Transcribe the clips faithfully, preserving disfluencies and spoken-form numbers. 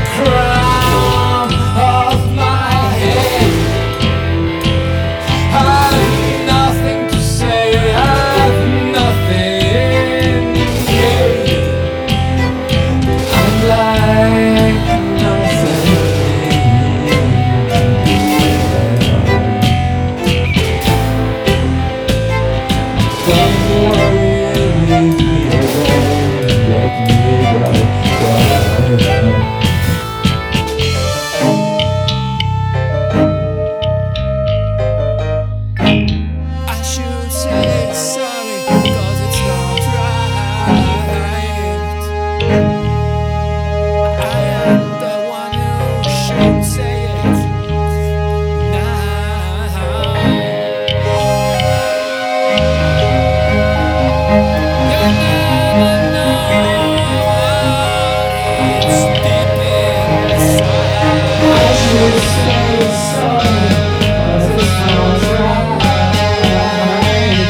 crown of my head. I've nothing to say, I've nothing, yeah. I'm like nothing. Don't worry, leave me alone, let me go. I should say sorry, cause it's not right. I am the one who should say it now. You never know, it's deep inside. I should say sorry, cause it's not right.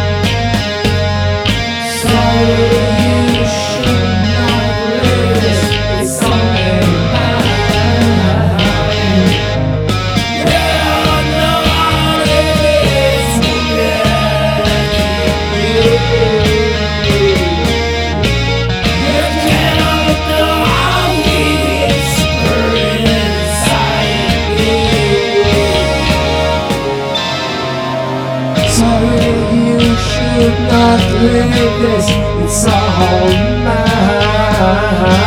Sorry, you should not live this, it's only mine. You don't know how it is to get you. You cannot know how it's burning inside me. Sorry, you should not live this, it's all mine.